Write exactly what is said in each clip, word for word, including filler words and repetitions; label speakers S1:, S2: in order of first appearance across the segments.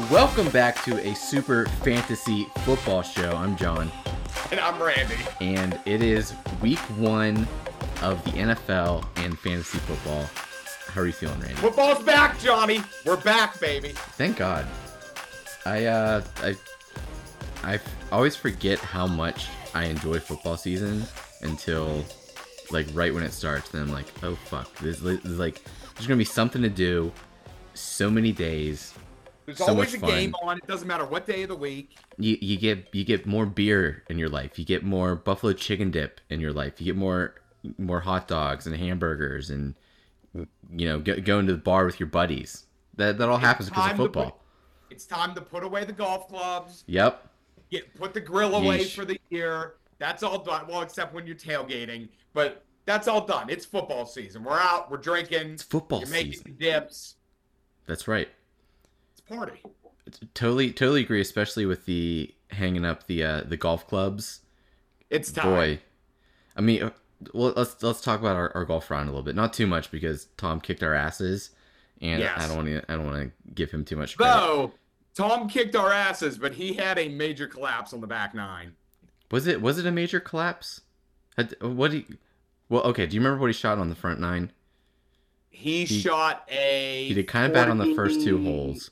S1: Welcome back to a super fantasy football show. I'm John.
S2: And I'm Randy.
S1: And it is week one of the N F L and fantasy football. How are you feeling, Randy?
S2: Football's back, Johnny. We're back, baby.
S1: Thank God. I, uh, I, I always forget how much I enjoy football season until, like, right when it starts. Then I'm like, oh, fuck. This is, like, there's going to be something to do. So many days.
S2: There's
S1: so
S2: always
S1: much
S2: a
S1: fun.
S2: game on. It doesn't matter what day of the week.
S1: You you get you get more beer in your life. You get more buffalo chicken dip in your life. You get more more hot dogs and hamburgers and you know go, going to the bar with your buddies. That that all
S2: It's
S1: happens because of
S2: time to
S1: football.
S2: put- It's time to put away the golf clubs.
S1: Yep.
S2: Get put the grill away
S1: Yeesh.
S2: for the year. That's all done. Well, except when you're tailgating, but that's all done. It's football season. We're out. We're drinking.
S1: It's football
S2: You're making
S1: season.
S2: dips.
S1: That's right.
S2: It's party.
S1: Totally totally agree. Especially with the hanging up the uh, the golf clubs.
S2: It's time.
S1: Boy, I mean, uh, well, let's let's talk about our, our golf round a little bit. Not too much because Tom kicked our asses, and
S2: Yes.
S1: I don't want to I don't want to give him too much credit.
S2: Though Tom kicked our asses, but he had a major collapse on the back nine.
S1: Was it was it a major collapse? Had, what? He, well, okay. Do you remember what he shot on the front nine?
S2: He,
S1: He-
S2: shot a.
S1: He did kind of bad on the first two
S2: forty
S1: holes.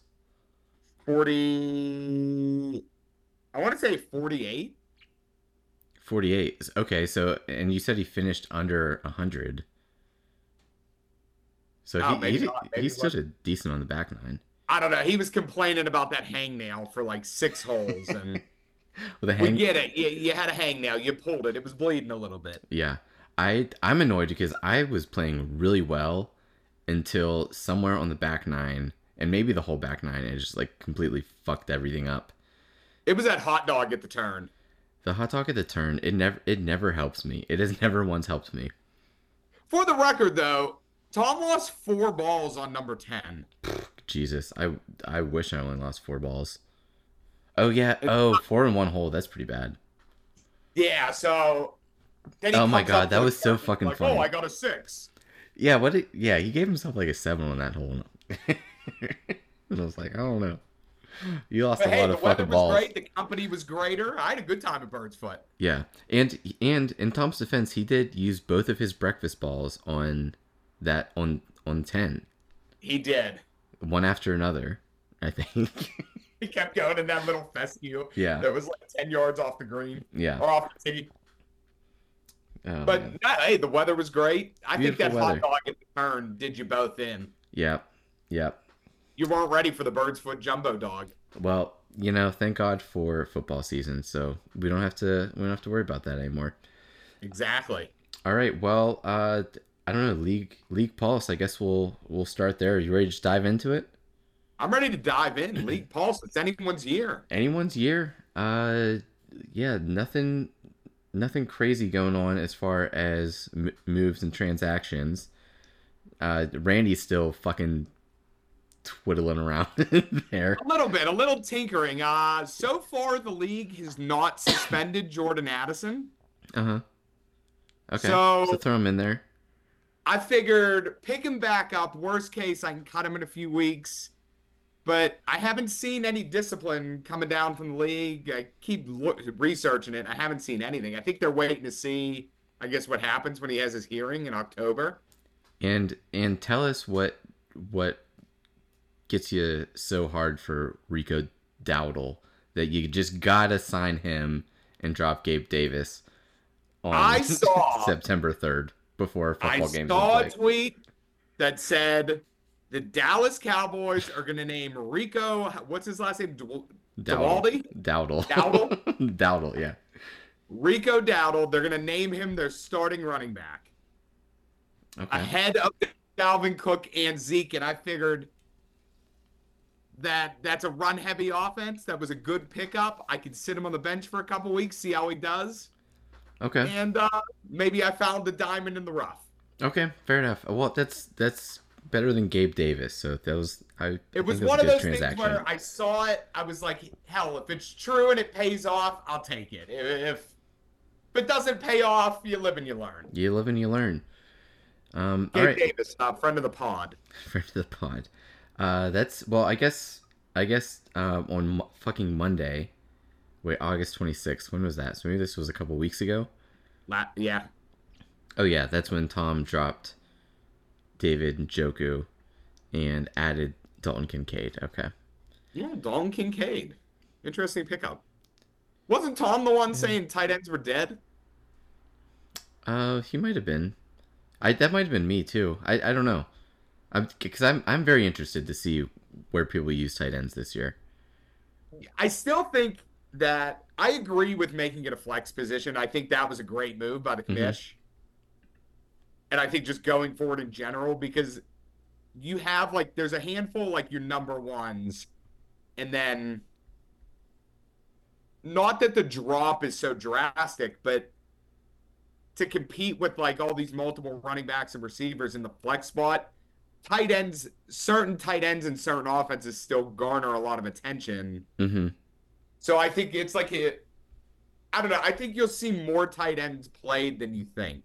S2: forty. I want to say forty-eight.
S1: forty-eight. Okay, so and you said he finished under one hundred. So
S2: Oh,
S1: he
S2: maybe
S1: he,
S2: not. Maybe
S1: he
S2: it
S1: stood
S2: wasn't.
S1: a decent on the back nine
S2: I don't know. He was complaining about that hangnail for like six holes, and
S1: with a
S2: we
S1: hang.
S2: get it. You, you had a hangnail. You pulled it. It was bleeding a little bit.
S1: Yeah, I I'm annoyed because I was playing really well until somewhere on the back nine and maybe the whole back nine and it just like completely fucked everything up.
S2: It was that hot dog at the turn.
S1: The hot dog at the turn, it never it never helps me. It has never once helped me.
S2: For the record, though, Tom lost four balls on number ten.
S1: Jesus, I I wish I only lost four balls. Oh yeah, oh four in one hole. That's pretty bad.
S2: Yeah. So. Then he
S1: Oh my
S2: comes
S1: God,
S2: up
S1: that
S2: to
S1: was
S2: the
S1: so
S2: turn,
S1: fucking
S2: like,
S1: funny.
S2: Oh, I got a six.
S1: Yeah, what? It, yeah, he gave himself like a seven on that hole. And I was like, I don't know. You lost
S2: But
S1: a
S2: hey,
S1: lot
S2: the
S1: of
S2: weather
S1: fucking
S2: was
S1: balls.
S2: great. The company was greater. I had a good time at Bird's Foot.
S1: Yeah, and and in Tom's defense, he did use both of his breakfast balls on that on on ten,
S2: He did.
S1: one after another. I think.
S2: He kept going in that little fescue
S1: Yeah,
S2: that was like ten yards off the green
S1: yeah.
S2: or off the tee.
S1: Oh,
S2: But
S1: man.
S2: no, hey, the weather was great. I think
S1: Beautiful
S2: that
S1: weather.
S2: hot dog at the turn did you both in.
S1: yeah, yeah.
S2: You weren't ready for the Bird's Foot jumbo dog.
S1: Well, you know, thank God for football season, so we don't have to we don't have to worry about that anymore.
S2: Exactly.
S1: All right, well, uh, I don't know, league league pulse. I guess we'll we'll start there. You ready to just dive into it?
S2: I'm ready to dive in. League Pulse. It's anyone's year.
S1: Anyone's year? Uh, yeah, nothing nothing crazy going on as far as m- moves and transactions. Uh, Randy's still fucking twiddling around there.
S2: A little bit, a little tinkering. Uh, so far the league has not suspended Jordan Addison.
S1: Uh huh. Okay,
S2: So-
S1: so throw him in there.
S2: I figured pick him back up. Worst case, I can cut him in a few weeks. But I haven't seen any discipline coming down from the league. I keep look, researching it. I haven't seen anything. I think they're waiting to see, I guess, what happens when he has his hearing in October.
S1: And and tell us what what gets you so hard for Rico Dowdle that you just gotta sign him and drop Gabe Davis on
S2: I saw-
S1: September third before
S2: I
S1: football games.
S2: saw a
S1: play.
S2: tweet that said the Dallas Cowboys are going to name Rico, what's his last name? Dw- Dwaldy?
S1: Dowdle.
S2: Dowdle?
S1: Dowdle, yeah.
S2: Rico Dowdle. They're going to name him their starting running back.
S1: Okay.
S2: Ahead of Dalvin Cook and Zeke, and I figured that that's a run-heavy offense. That was a good pickup. I could sit him on the bench for a couple weeks, see how he does,
S1: Okay.
S2: and uh, maybe I found the diamond in the rough.
S1: Okay, fair enough. Well, that's that's better than Gabe Davis. So that was I. I
S2: It
S1: think
S2: was
S1: that was
S2: one
S1: a
S2: of
S1: good
S2: those things
S1: transaction.
S2: where I saw it. I was like, hell, if it's true and it pays off, I'll take it. If, if it doesn't pay off, you live and you learn.
S1: You live and you learn. Um, all
S2: Gabe
S1: right,
S2: Davis, uh, friend of the pod.
S1: friend of the pod. Uh, that's well. I guess I guess um, on mo- fucking Monday, wait, August twenty-sixth. When was that? So maybe this was a couple weeks ago.
S2: La- yeah.
S1: Oh yeah, that's when Tom dropped David Njoku and added Dalton Kincaid. Okay.
S2: Yeah, Dalton Kincaid. Interesting pickup. Wasn't Tom the one
S1: Yeah.
S2: saying tight ends were dead?
S1: Uh, he might have been. I that might have been me too. I, I don't know. I'm because I'm I'm very interested to see where people use tight ends this year.
S2: I still think that I agree with making it a flex position. I think that was a great move by the
S1: Mm-hmm.
S2: commish. And I think just going forward in general, because you have like there's a handful like your number ones, and then not that the drop is so drastic, but to compete with like all these multiple running backs and receivers in the flex spot, tight ends, certain tight ends in certain offenses still garner a lot of attention.
S1: Mm-hmm.
S2: So I think it's like a, I don't know. I think you'll see more tight ends played than you think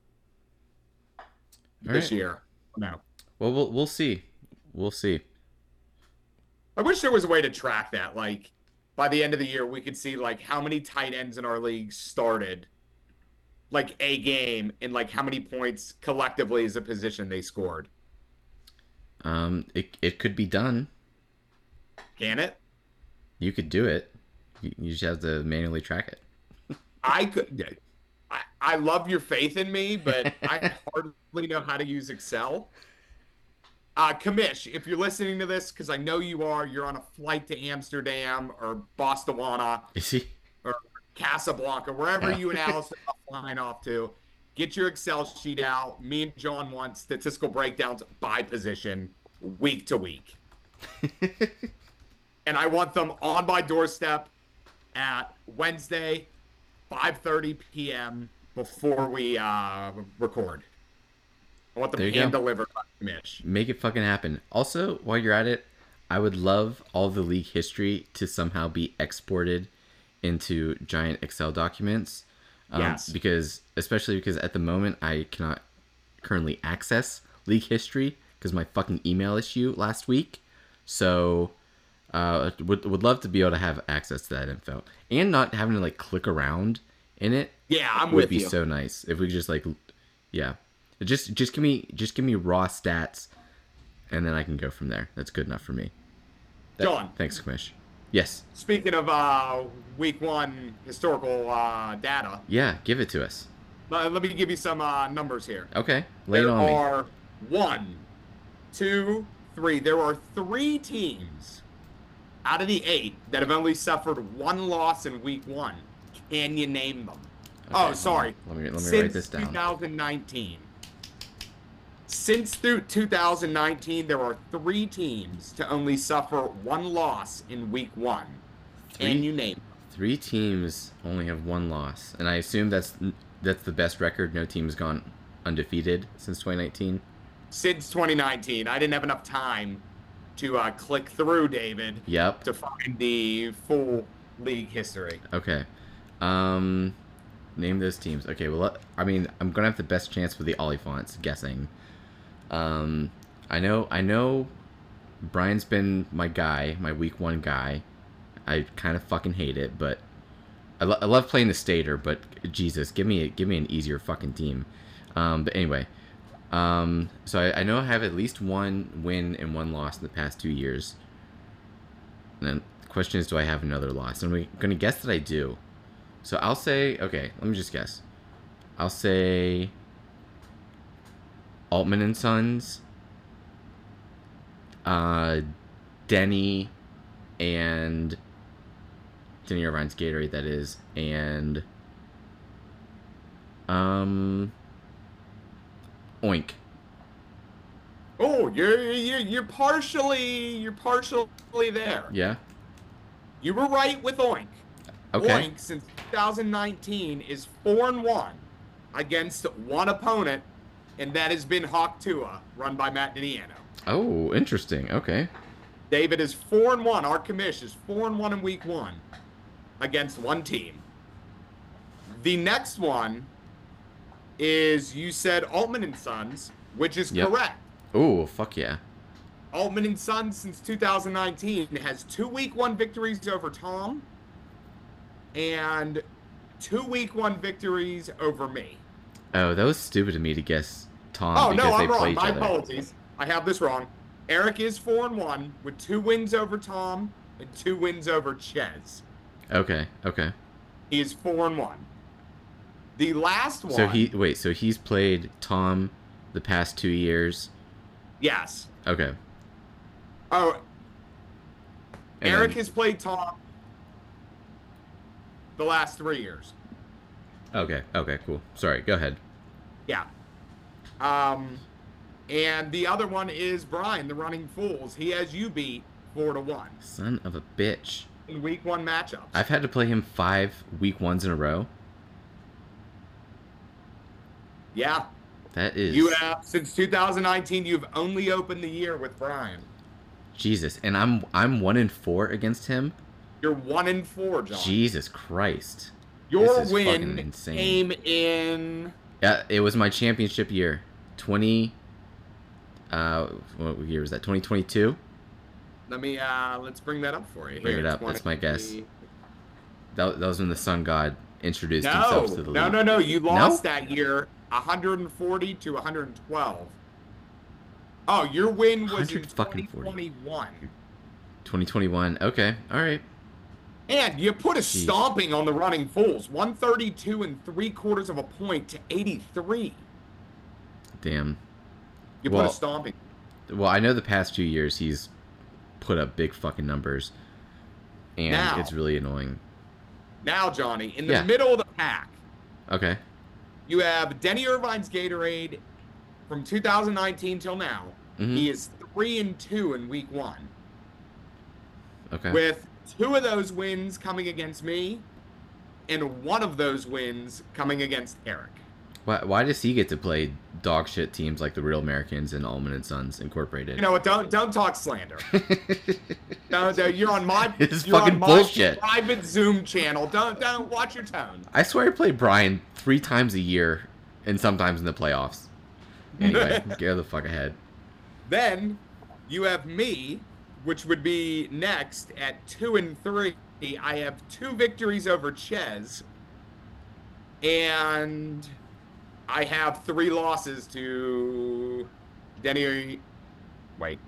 S1: All
S2: this
S1: right.
S2: year. No,
S1: Well, we'll we'll see. We'll see.
S2: I wish there was a way to track that. Like by the end of the year, we could see like how many tight ends in our league started like a game and like how many points collectively as a position they scored.
S1: Um, it it could be done.
S2: Can it?
S1: You could do it. You, you just have to manually track it.
S2: I could. I, I love your faith in me, but I hardly know how to use Excel. Uh, Kamish, if you're listening to this, because I know you are, you're on a flight to Amsterdam or Botswana
S1: Is he?
S2: or Casablanca, wherever you and Alice are flying off to. Get your Excel sheet out. Me and John want statistical breakdowns by position, week to week. And I want them on my doorstep at Wednesday, five thirty p.m. before we uh, record. I want them
S1: There you
S2: hand
S1: go.
S2: delivered by Mitch.
S1: Make it fucking happen. Also, while you're at it, I would love all the league history to somehow be exported into giant Excel documents. Um,
S2: Yes.
S1: Because, especially because at the moment I cannot currently access league history because my fucking email issue last week. So, uh, would would love to be able to have access to that info and not having to like click around in it
S2: Yeah, I'm
S1: would
S2: with
S1: be
S2: you.
S1: so nice if we could just like, yeah, just just give me just give me raw stats, and then I can go from there. That's good enough for me. That-
S2: John,
S1: thanks, Kamish. Yes,
S2: speaking of uh, week one historical uh, data,
S1: yeah, give it to us.
S2: let, let me give you some uh, numbers here.
S1: Okay, lay it
S2: There
S1: on me.
S2: are one, two, three. There are three teams out of the eight that have only suffered one loss in week one. Can you name them?
S1: Okay,
S2: oh, sorry.
S1: Let me let me
S2: Since
S1: write this down.
S2: twenty nineteen. Since through two thousand nineteen, there are three teams to only suffer one loss in week one.
S1: Three?
S2: Can you name?
S1: Three teams only have one loss, and I assume that's that's the best record. No team has gone undefeated since twenty nineteen.
S2: Since twenty nineteen. I didn't have enough time to uh, click through, David,
S1: Yep.
S2: to find the full league history.
S1: Okay. Um, name those teams. Okay. Well, let- I mean, I'm gonna have the best chance with the Oliphants guessing. Um, I know. I know. Brian's been my guy, my week one guy. I kind of fucking hate it, but I, lo- I love playing the Stater. But Jesus, give me a, give me an easier fucking team. Um, but anyway, um, so I, I know I have at least one win and one loss in the past two years. And then the question is, do I have another loss? And I'm gonna guess that I do. So I'll say, okay, let me just guess. I'll say Altman and Sons, uh, Denny, and Denny Irvine's Gatorade, that is, and um, Oink.
S2: Oh, you're you're you're partially you're partially there.
S1: Yeah.
S2: You were right with Oink.
S1: Okay.
S2: Oink since two thousand nineteen is four and one against one opponent, and that has been Hawk Tua, run by Matt Diniano.
S1: Oh, interesting. Okay.
S2: David is four and one. Our commish is four and one in week one against one team. The next one is you said Altman and Sons, which is
S1: Yep.
S2: correct.
S1: Oh, fuck yeah.
S2: Altman and Sons since two thousand nineteen has two week one victories over Tom and two week one victories over me.
S1: Oh, that was stupid of me to guess Tom
S2: Oh,
S1: because
S2: no,
S1: they
S2: I'm
S1: play
S2: wrong.
S1: each
S2: My
S1: other.
S2: apologies. I have this wrong. Eric is four and one with two wins over Tom and two wins over Ches.
S1: Okay, okay.
S2: He is four and one. The last one.
S1: So he wait, so he's played Tom the past two years.
S2: Yes.
S1: Okay.
S2: Oh,
S1: And
S2: Eric
S1: then-
S2: has played Tom the last three years.
S1: Okay, okay, cool. Sorry, go ahead.
S2: Yeah. Um, and the other one is Brian, the Running Fools. He has you beat four to one
S1: Son of a bitch.
S2: in week one matchups.
S1: I've had to play him five week ones in a row.
S2: Yeah.
S1: That is
S2: You have since two thousand nineteen. You've only opened the year with Brian.
S1: Jesus, and I'm I'm one in four against him.
S2: You're one in four, John.
S1: Jesus Christ.
S2: Your
S1: This is fucking
S2: win
S1: insane.
S2: came in.
S1: Yeah, it was my championship year. Twenty. Uh, what year was that? Twenty twenty two.
S2: Let me uh, let's bring that up for you.
S1: Bring
S2: Here,
S1: it up, that's my guess.
S2: twenty
S1: That, that was when the Sun God introduced
S2: No,
S1: himself to the
S2: no,
S1: league.
S2: no, no. You lost that year, one hundred forty to one hundred twelve. Oh, your win was in
S1: one hundred fucking
S2: twenty
S1: forty.
S2: twenty-one.
S1: twenty twenty-one. Okay, all right.
S2: And you put a
S1: Jeez.
S2: stomping on the Running Fools, one thirty-two and three quarters of a point to eighty-three.
S1: Damn.
S2: You put
S1: Well-
S2: a stomping.
S1: Well, I know the past two years he's put up big fucking numbers, and
S2: Now.
S1: it's really annoying.
S2: Now, Johnny, in the
S1: Yeah.
S2: middle of the pack,
S1: Okay.
S2: you have Denny Irvine's Gatorade from two thousand nineteen till now.
S1: Mhm.
S2: He is three and two in week one,
S1: Okay.
S2: with two of those wins coming against me, and one of those wins coming against Eric.
S1: Why, why does he get to play dog shit teams like the Real Americans and Allman and Sons Incorporated?
S2: You know what? Don't don't talk slander. No, no, you're on my
S1: It's
S2: you're
S1: fucking
S2: on my
S1: bullshit.
S2: private Zoom channel. Don't don't watch your tone.
S1: I swear I play Brian three times a year, and sometimes in the playoffs. Anyway, get the fuck ahead.
S2: Then you have me, which would be next at two and three. I have two victories over Ches, and I have three losses to Denny. Wait,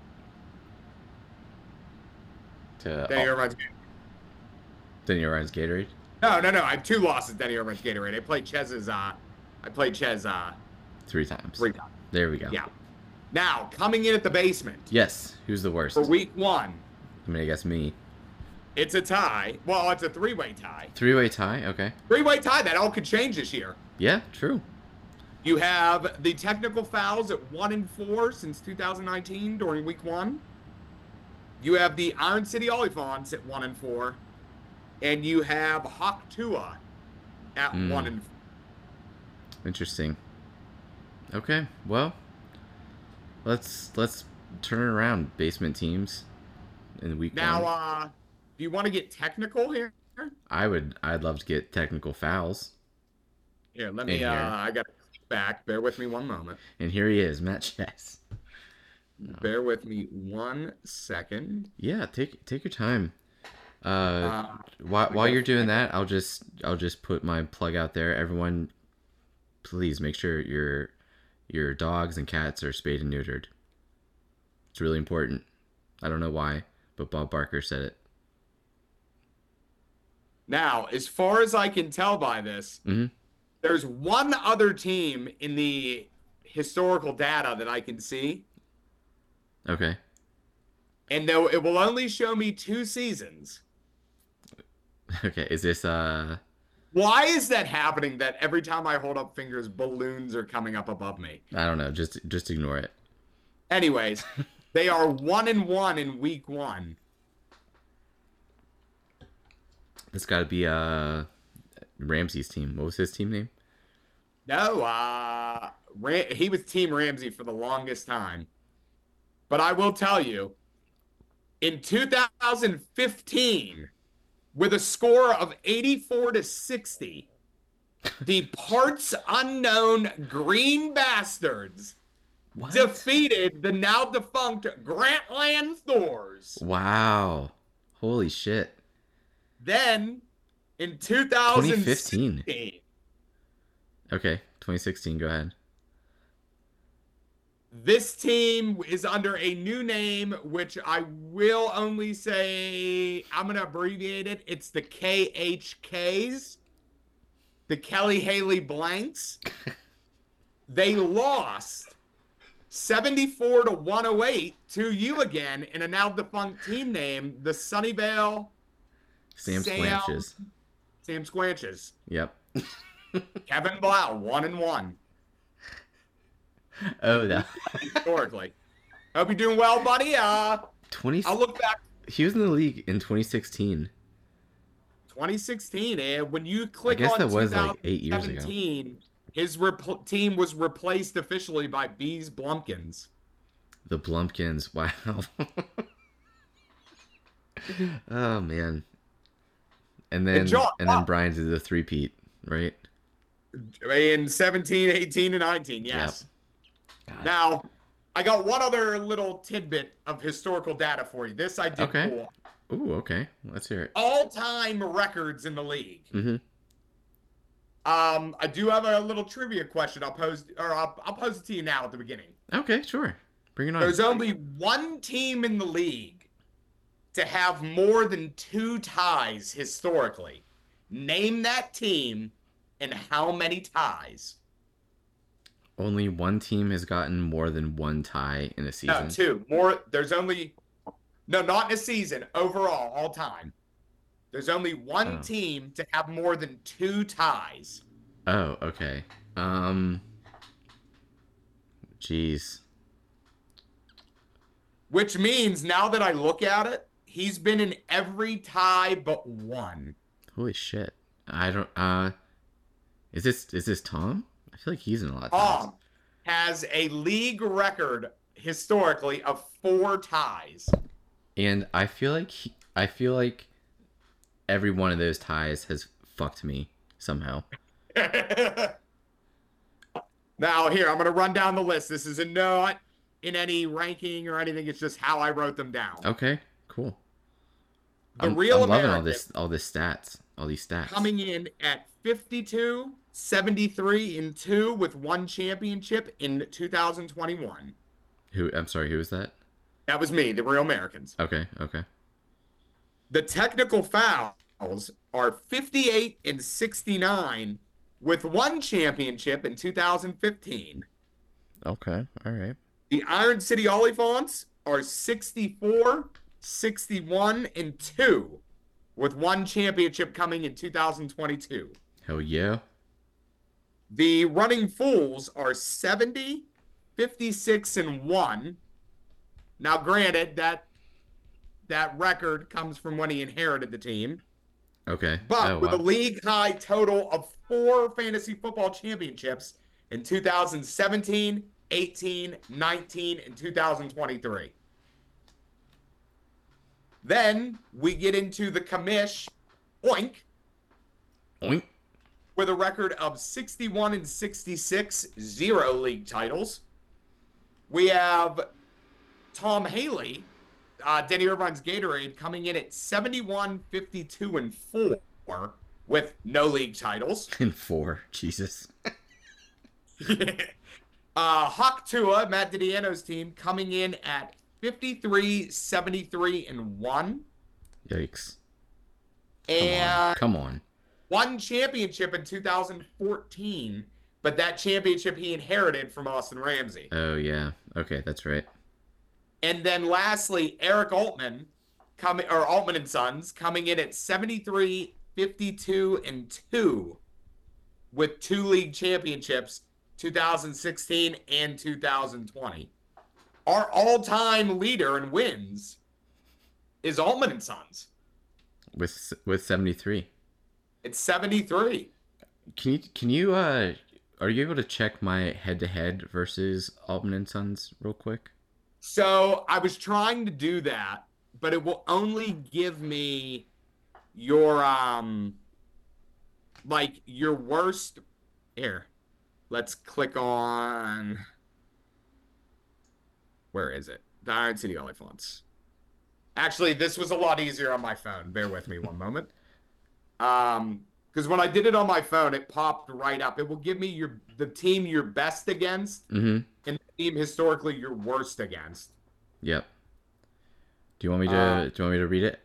S1: To
S2: Denny
S1: oh,
S2: Irvine's.
S1: Denny Orion's Gatorade.
S2: No, no, no. I have two losses. Denny Irvine's Gatorade. I played Chez's. Uh, I played Ches uh,
S1: Three times.
S2: three times.
S1: There we go.
S2: Yeah. Now coming in at the basement
S1: Yes. Who's the worst?
S2: for week one,
S1: I mean, I guess me.
S2: it's a tie. Well, it's a three-way tie.
S1: Three-way tie. Okay.
S2: Three-way tie. That all could change this year.
S1: Yeah. True.
S2: You have the technical fouls at one and four since two thousand nineteen during week one. You have the Iron City Oliphants at one and four, and you have Hawk Tua at
S1: Mm.
S2: one and four.
S1: Interesting. Okay. Well, let's let's turn it around. Basement teams in week
S2: Now,
S1: one.
S2: uh, do you want to get technical here?
S1: I would. I'd love to get technical fouls.
S2: Here, let
S1: In
S2: me.
S1: here.
S2: Uh, I got to back. Bear with me one moment.
S1: And here he is, Matt Chess.
S2: Bear with me one second.
S1: Yeah. Take take your time. Uh,
S2: Uh,
S1: while
S2: we
S1: while
S2: got-
S1: you're doing that, I'll just I'll just put my plug out there. Everyone, please make sure your your dogs and cats are spayed and neutered. It's really important. I don't know why, but Bob Barker said it.
S2: Now, as far as I can tell by this,
S1: Mhm.
S2: there's one other team in the historical data that I can see,
S1: Okay.
S2: and though it will only show me two seasons.
S1: Okay. Is this uh?
S2: Why is that happening? That every time I hold up fingers, balloons are coming up above me.
S1: I don't know. Just just ignore it.
S2: Anyways, they are one and one in week one.
S1: It's got to be uh Ramsey's team. What was his team name?
S2: No, uh, Ram- he was Team Ramsey for the longest time. But I will tell you, in two thousand fifteen, with a score of eighty-four to sixty, the parts unknown Green Bastards
S1: What?
S2: defeated the now defunct Grantland Thors.
S1: Wow. Holy shit.
S2: Then in
S1: twenty
S2: twenty
S1: fifteen.
S2: sixteen,
S1: Okay, twenty sixteen, go ahead.
S2: this team is under a new name, which I will only say, I'm going to abbreviate it. It's the K H Ks, the Kelly Haley Blanks. They lost seventy-four to one oh eight to you again in a now defunct team name, the Sunnyvale
S1: Sam
S2: Sam-
S1: Squanches.
S2: Sam Squanches.
S1: Yep.
S2: Kevin Blau, one and one.
S1: Oh, that.
S2: Historically. Hope you're doing well, buddy. Uh,
S1: twenty.
S2: I'll look back.
S1: He was in the league in twenty sixteen.
S2: twenty sixteen, and when you click
S1: I guess
S2: on
S1: that was like eight years ago.
S2: twenty seventeen, his rep- team was replaced officially by Bees Blumpkins.
S1: The Blumpkins. Wow. Oh man. And then
S2: And John-
S1: and then Brian did the three-peat, right?
S2: In seventeen, eighteen, and nineteen, yes.
S1: God.
S2: Now, I got one other little tidbit of historical data for you. This I did
S1: Okay.
S2: pull.
S1: Ooh, okay. Let's hear it.
S2: All-time records in the league.
S1: Mm-hmm.
S2: Um, I do have a little trivia question. I'll pose, or I'll, I'll pose it to you now at the beginning.
S1: Okay, sure. Bring it on.
S2: There's only one team in the league to have more than two ties historically. Name that team and how many ties?
S1: Only one team has gotten more than one tie in a season.
S2: No, two. More. There's only no, not in a season. Overall, all time. There's only one
S1: Oh.
S2: team to have more than two ties.
S1: Oh, okay. Um. Jeez.
S2: Which means now that I look at it, he's been in every tie but one.
S1: Holy shit. I don't. Uh. Is this is this Tom? I feel like he's in a lot of ties.
S2: Tom has a league record historically of four ties.
S1: And I feel like he, I feel like every one of those ties has fucked me somehow.
S2: Now, here, I'm going to run down the list. This is not in any ranking or anything. It's just how I wrote them down.
S1: Okay, cool.
S2: The
S1: I'm,
S2: real
S1: I'm loving all
S2: American
S1: this, all this stats, all these stats.
S2: coming in at fifty-two, seventy-three, and two with one championship in two thousand twenty-one.
S1: Who? I'm sorry. Who was that?
S2: That was me, the Real Americans.
S1: Okay, okay.
S2: The technical fouls are fifty-eight and sixty-nine with one championship in two thousand fifteen.
S1: Okay, all right.
S2: The Iron City Oliphants are sixty-four, sixty-one, and two with one championship coming in two thousand twenty-two.
S1: Hell yeah.
S2: The Running Fools are seventy, fifty-six, and one. Now, granted, that that record comes from when he inherited the team.
S1: Okay.
S2: But
S1: oh,
S2: with
S1: wow.
S2: a league high total of four fantasy football championships in two thousand seventeen, eighteen, nineteen, and two thousand twenty-three. Then we get into the commish, Oink,
S1: Oink.
S2: with a record of sixty-one and sixty-six, zero league titles. We have Tom Haley, uh, Denny Irvine's Gatorade, coming in at seventy-one, fifty-two, and four with no league titles.
S1: In four. Jesus.
S2: uh, Hawk Tua, Matt Didiano's team, coming in at fifty-three, seventy-three, and one.
S1: Yikes. Come
S2: And
S1: on. Come on.
S2: one championship in two thousand fourteen, but that championship he inherited from Austin Ramsey.
S1: Oh yeah. Okay, that's right.
S2: And then lastly, Eric Altman, coming or Altman and Sons, coming in at seventy-three, fifty-two, and two with two league championships, two thousand sixteen and two thousand twenty. Our all-time leader in wins is Altman and Sons.
S1: With with seventy-three.
S2: It's seventy-three.
S1: Can you can you uh are you able to check my head-to-head versus Altman and Sons real quick?
S2: So I was trying to do that, but it will only give me your um like your worst here. Let's click on Where is it? The Iron City Oliphants. Actually, this was a lot easier on my phone. Bear with me one moment. Um, because when I did it on my phone, it popped right up. It will give me your the team you're best against
S1: Mm-hmm.
S2: and the team historically you're worst against.
S1: Yep. Do you want me to?
S2: Uh,
S1: do you want me to read it?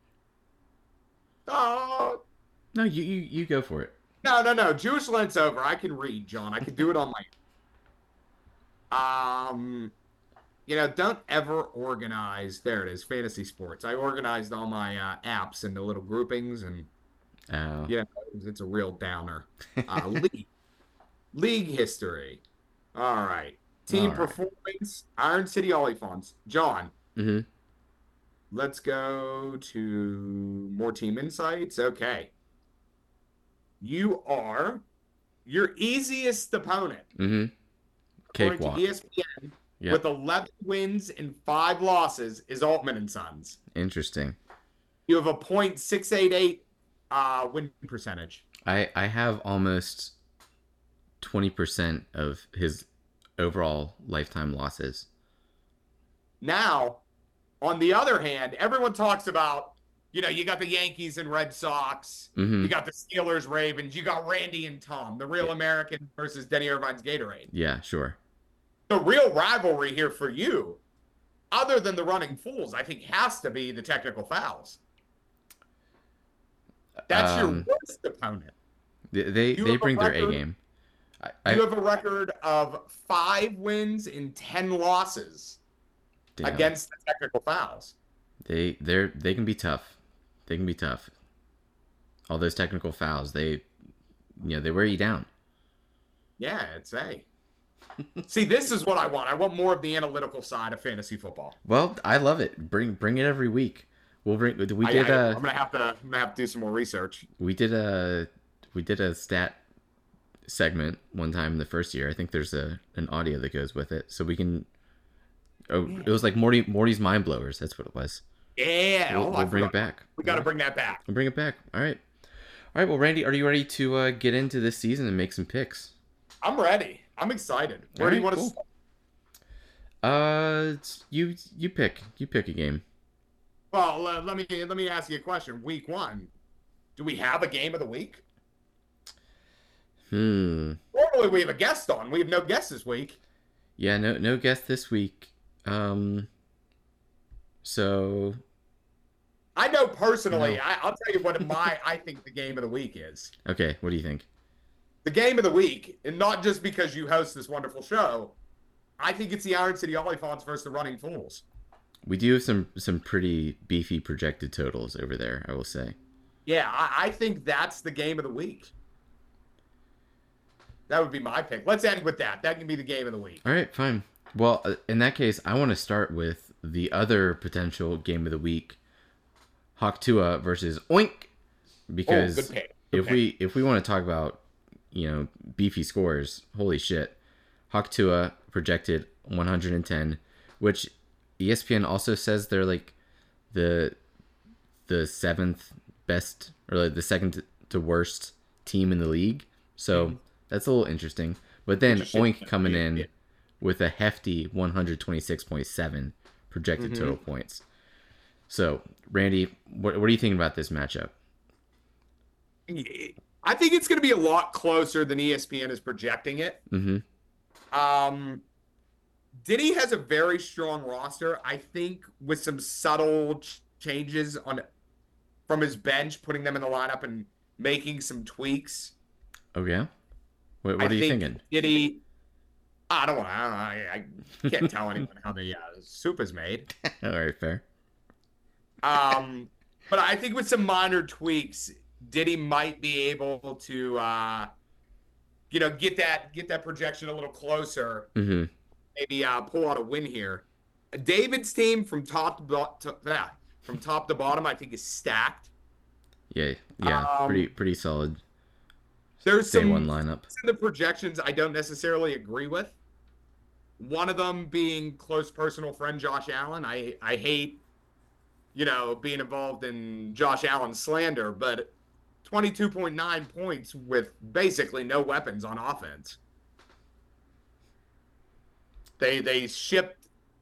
S2: Oh,
S1: No, you you, you go for it.
S2: no, no, no. Jewish Lent's over. I can read, John. I can do it on my. Um, you know, don't ever organize. There it is, fantasy sports. I organized all my uh, apps into little groupings, and
S1: Oh.
S2: yeah, it's a real downer. Uh, league, league history. All right, team
S1: All right.
S2: performance. Iron City Oliphants. John,
S1: Mm-hmm.
S2: let's go to more team insights. Okay, you are your easiest opponent.
S1: Mm-hmm.
S2: According
S1: Cakewalk.
S2: to E S P N,
S1: Yep.
S2: with eleven wins and five losses, is Altman and Sons.
S1: Interesting.
S2: You have a point six eight eight uh, win percentage.
S1: I I have almost twenty percent of his overall lifetime losses.
S2: Now, on the other hand, everyone talks about, you know, you got the Yankees and Red Sox,
S1: Mm-hmm.
S2: you got the Steelers, Ravens, you got Randy and Tom, the real
S1: Yeah.
S2: American versus Denny Irvine's Gatorade.
S1: Yeah, sure.
S2: The real rivalry here for you, other than the running fools, I think has to be the technical fouls. That's
S1: Um,
S2: your worst opponent.
S1: They they,
S2: You
S1: they
S2: have a
S1: bring their A
S2: record-
S1: game. I, I,
S2: You have a record of five wins and ten losses
S1: damn.
S2: against the technical fouls.
S1: They they're they can be tough. They can be tough. All those technical fouls, they you know, they wear you down.
S2: Yeah, it's a. See, this is what I want. I want more of the analytical side of fantasy football.
S1: Well, I love it. Bring bring it every week. We'll bring we
S2: I,
S1: did
S2: I,
S1: uh
S2: I'm gonna have to. I'm gonna have to do some more research.
S1: we did a we did a stat segment one time in the first year. I think there's a an audio that goes with it, so we can. Oh, it was like Morty Morty's Mind Blowers. That's what it was.
S2: Yeah,
S1: We'll,
S2: oh, I
S1: we'll bring it
S2: forgot.
S1: back.
S2: We got to
S1: Yeah.
S2: bring that back.
S1: We'll bring it back. All right, all right. Well, Randy, are you ready to uh, get into this season and make some picks?
S2: I'm ready. I'm excited. Where
S1: All
S2: do you
S1: right,
S2: want to
S1: cool.
S2: start?
S1: Uh, it's- you you pick you pick a game.
S2: Well, uh, let me let me ask you a question. Week one, do we have a game of the week?
S1: Hmm.
S2: Normally we have a guest on. We have no guest this week.
S1: Yeah. No no guest this week. Um. So
S2: I know personally.
S1: No.
S2: I, I'll tell you what my I think the game of the week is.
S1: okay. What do you think?
S2: The game of the week, and not just because you host this wonderful show. I think it's the Iron City Oliphants versus the Running Fools.
S1: We do have some some pretty beefy projected totals over there, I will say.
S2: Yeah, I, I think that's the game of the week. That would be my pick. Let's end with that. That can be the game of the week.
S1: All right, fine. Well, uh, in that case, I want to start with the other potential game of the week, Hawk Tua versus Oink, because
S2: Oh, good pick. Good
S1: if
S2: pick.
S1: we if we want to talk about, you know, beefy scores, holy shit, Hawk Tua projected one hundred ten, which E S P N also says they're like the the seventh best or like the second to worst team in the league. So
S2: Mhm.
S1: that's a little interesting. But then
S2: Interesting.
S1: Oink coming
S2: Yeah,
S1: in
S2: yeah.
S1: with a hefty one hundred twenty-six point seven projected
S2: Mhm.
S1: total points. So, Randy, what what are you thinking about this matchup?
S2: I think it's going to be a lot closer than E S P N is projecting it.
S1: Mm-hmm.
S2: Um, Diddy has a very strong roster. I think with some subtle ch- changes on from his bench, putting them in the lineup and making some tweaks.
S1: Oh yeah. What what
S2: I
S1: are you
S2: think
S1: thinking?
S2: Diddy. I don't want. I, I can't tell anyone how the uh, soup is made.
S1: All right, fair.
S2: Um, but I think with some minor tweaks, Diddy might be able to, uh, you know, get that get that projection a little closer.
S1: Mm-hmm.
S2: Maybe uh, pull out a win here. David's team from top to, bo- to yeah, from top to bottom, I think is stacked.
S1: Yeah, yeah,
S2: Um,
S1: pretty pretty solid
S2: There's
S1: day
S2: some
S1: one lineup.
S2: in the projections I don't necessarily agree with. One of them being close personal friend Josh Allen. I I hate, you know, being involved in Josh Allen slander, but twenty-two point nine points with basically no weapons on offense. They they shipped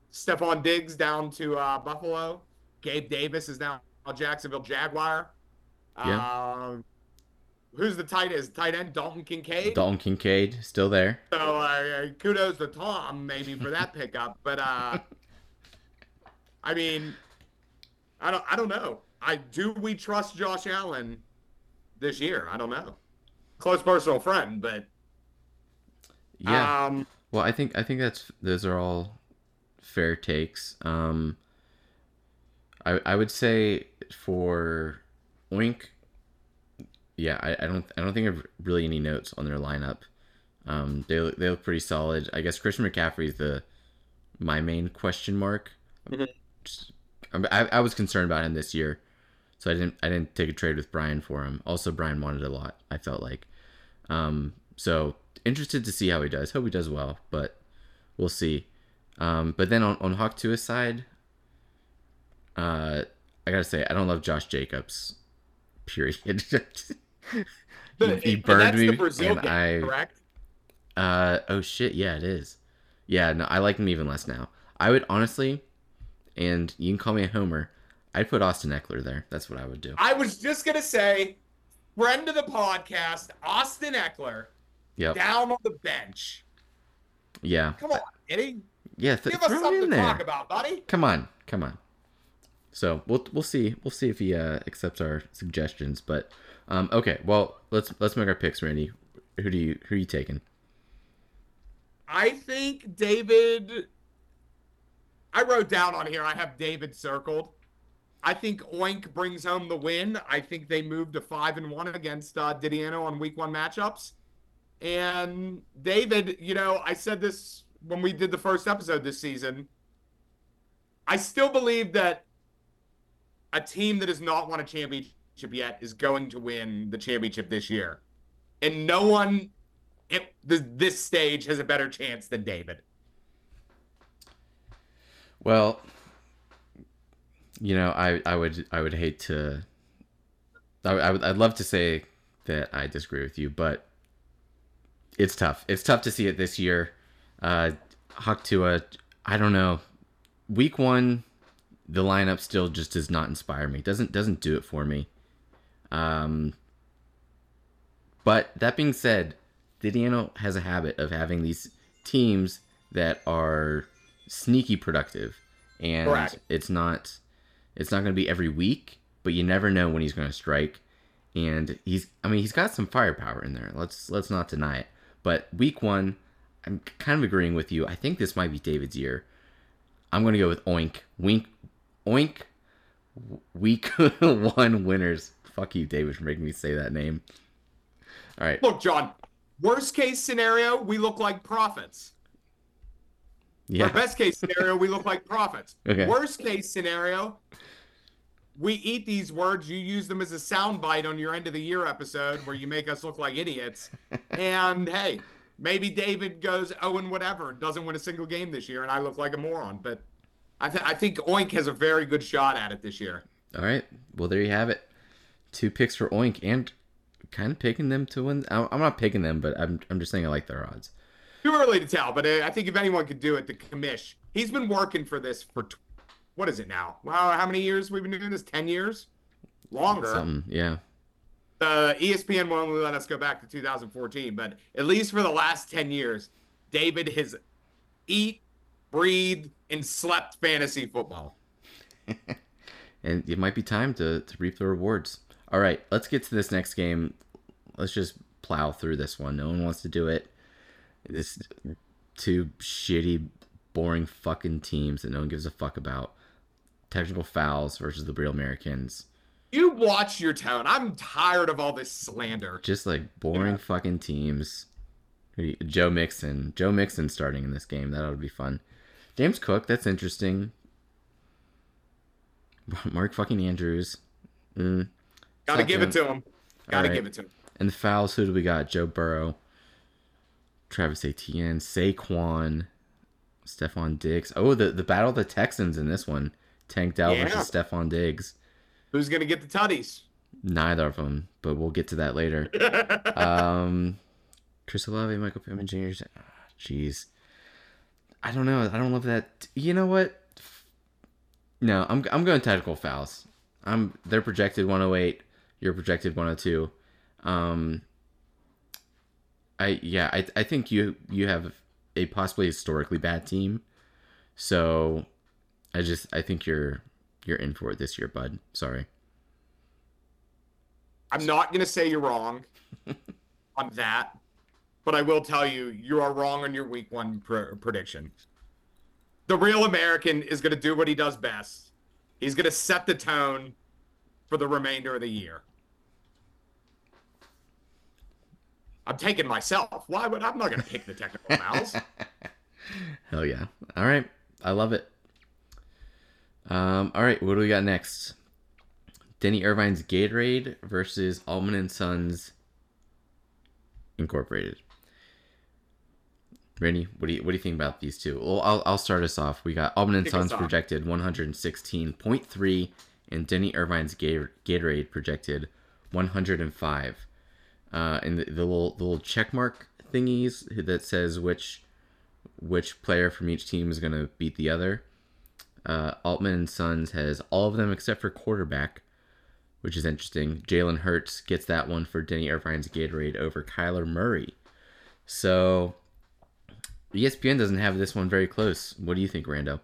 S2: Stephon Diggs down to uh, Buffalo. Gabe Davis is now a Jacksonville Jaguar.
S1: Yeah.
S2: Um, who's the tight is tight end? Dalton Kincaid.
S1: Dalton Kincaid still there.
S2: So uh, kudos to Tom maybe for that pickup. But uh, I mean, I don't I don't know. I do we trust Josh Allen this year? I don't know. Close personal friend, but
S1: Yeah.
S2: um,
S1: Well, I think I think that's those are all fair takes. Um, I I would say for Oink, yeah, I, I don't I don't think I have really any notes on their lineup. Um, they look- they look pretty solid. I guess Christian McCaffrey is the my main question mark.
S2: Mhm.
S1: Just, I, I was concerned about him this year, so I didn't I didn't take a trade with Brian for him. Also, Brian wanted a lot. I felt like, um, so interested to see how he does. Hope he does well, but we'll see. Um, but then on on Hawk Tua's side, uh, I gotta say I don't love Josh Jacobs. Period. he, he
S2: and
S1: burned
S2: that's
S1: me,
S2: the Brazil
S1: and
S2: game,
S1: I.
S2: correct?
S1: Uh oh shit, yeah it is. Yeah, no, I like him even less now. I would honestly, and you can call me a homer, I'd put Austin Eckler there. That's what I would do.
S2: I was just gonna say, friend of the podcast, Austin Eckler,
S1: Yep.
S2: down on the bench.
S1: Yeah.
S2: Come on, Eddie.
S1: Yeah, th-
S2: Give us
S1: throw him
S2: something
S1: in
S2: to
S1: there.
S2: talk about, buddy.
S1: Come on, come on. So we'll we'll see we'll see if he uh, accepts our suggestions. But um, okay, well let's let's make our picks, Randy. Who do you who are you taking?
S2: I think David. I wrote down on here. I have David circled. I think Oink brings home the win. I think they moved to five and one against uh, Didiano on week one matchups. And David, you know, I said this when we did the first episode this season. I still believe that a team that has not won a championship yet is going to win the championship this year. And no one at this stage has a better chance than David.
S1: Well, you know, I, I would I would hate to. I, I would I'd love to say that I disagree with you, but it's tough. It's tough to see it this year. Uh, Hawk Tua, I don't know. Week one, the lineup still just does not inspire me. Doesn't doesn't do it for me. Um, but that being said, Didiano has a habit of having these teams that are sneaky productive, and
S2: Correct.
S1: it's not it's not going to be every week, but you never know when he's going to strike. And he's I mean he's got some firepower in there. Let's let's not deny it. But week one, I'm kind of agreeing with you. I think this might be David's year. I'm going to go with Oink. Wink, Oink. Week one winners. Fuck you, David, for making me say that name. All right.
S2: Look, John, worst case scenario, we look like prophets.
S1: Yeah.
S2: Our best case scenario, we look like prophets.
S1: Okay.
S2: Worst case scenario, we eat these words, you use them as a soundbite on your end of the year episode where you make us look like idiots. And hey, maybe David goes oh and whatever, doesn't win a single game this year, and I look like a moron. But I, th- I think Oink has a very good shot at it this year.
S1: All right. Well, there you have it. Two picks for Oink, and kind of picking them to win. I- I'm not picking them, but I'm I'm just saying I like their odds.
S2: Too early to tell, but uh, I think if anyone could do it, the commish. He's been working for this for, tw- what is it now? Wow, how many years we've been doing this? ten years? Longer.
S1: Something, yeah.
S2: Uh, E S P N will only let us go back to two thousand fourteen, but at least for the last ten years, David has eat, breathed, and slept fantasy football.
S1: And it might be time to, to reap the rewards. All right, let's get to this next game. Let's just plow through this one. No one wants to do it. This two shitty, boring fucking teams that no one gives a fuck about. Technical fouls versus the Real Americans.
S2: You watch your tone. I'm tired of all this slander.
S1: Just like boring
S2: Yeah.
S1: fucking teams. Who do you- Joe Mixon. Joe Mixon starting in this game. That would be fun. James Cook, that's interesting. Mark fucking Andrews. Mm.
S2: Gotta
S1: Suck
S2: give
S1: him.
S2: it to him. Gotta
S1: All right.
S2: give it to him.
S1: And the fouls, who do we got? Joe Burrow, Travis Etienne, Saquon, Stephon Diggs. Oh, the, the battle of the Texans in this one. Tank Dell
S2: Yeah.
S1: versus Stephon Diggs.
S2: Who's gonna get the tutties?
S1: Neither of them, but we'll get to that later. um, Chris Olave, Michael Pittman Junior Ah, Jeez. I don't know. I don't love that. You know what? No, I'm I'm going technical fouls. I'm they're projected one oh eight. You're projected one oh two. Um, I yeah, I I think you you have a possibly historically bad team. So I just I think you're you're in for it this year, bud. Sorry.
S2: I'm not going to say you're wrong on that, but I will tell you, you are wrong on your week one pr- prediction. The real American is going to do what he does best. He's going to set the tone for the remainder of the year. I'm taking myself. Why would I'm not going to pick the technical fouls?
S1: Hell yeah! All right, I love it. Um, all right, what do we got next? Denny Irvine's Gatorade versus Altman and Sons Incorporated. Randy, what do you what do you think about these two? Well, I'll I'll start us off. We got Altman and
S2: Kick
S1: Sons
S2: us off.
S1: projected one sixteen point three, and Denny Irvine's Gatorade projected one hundred five. Uh, and the, the little the little check mark thingies that says which which player from each team is going to beat the other. Uh, Altman and Sons has all of them except for quarterback, which is interesting. Jalen Hurts gets that one for Denny Irvine's Gatorade over Kyler Murray. So E S P N doesn't have this one very close. What do you think, Rando?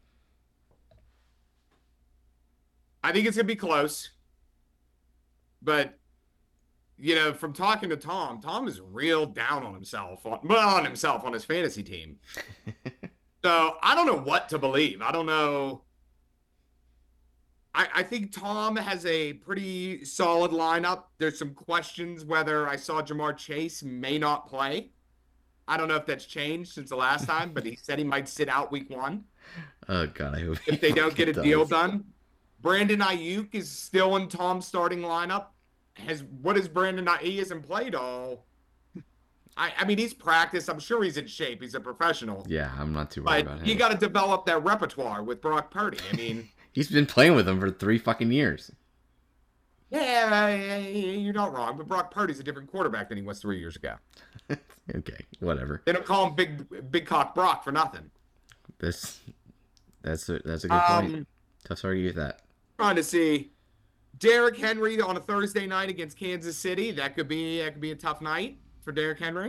S2: I think it's going to be close. But, you know, from talking to Tom, Tom is real down on himself. On, well, on himself, on his fantasy team. So I don't know what to believe. I don't know. I, I think Tom has a pretty solid lineup. There's some questions whether I saw Jamar Chase may not play. I don't know if that's changed since the last time, but he said he might sit out week one.
S1: Oh, God, I hope
S2: if they don't get a deal done. Brandon Ayuk is still in Tom's starting lineup. Has what is Brandon Ayuk? He hasn't played all. I, I mean, he's practiced. I'm sure he's in shape. He's a professional.
S1: Yeah, I'm not too worried
S2: but
S1: about him.
S2: you got to develop that repertoire with Brock Purdy. I mean,
S1: he's been playing with him for three fucking years.
S2: Yeah, you're not wrong. But Brock Purdy's a different quarterback than he was three years ago.
S1: Okay, whatever.
S2: They don't call him Big Big Cock Brock for nothing.
S1: This, that's a that's a good
S2: Um,
S1: point. Tough to argue with that.
S2: Trying to see Derrick Henry on a Thursday night against Kansas City. That could be that could be a tough night for Derrick Henry.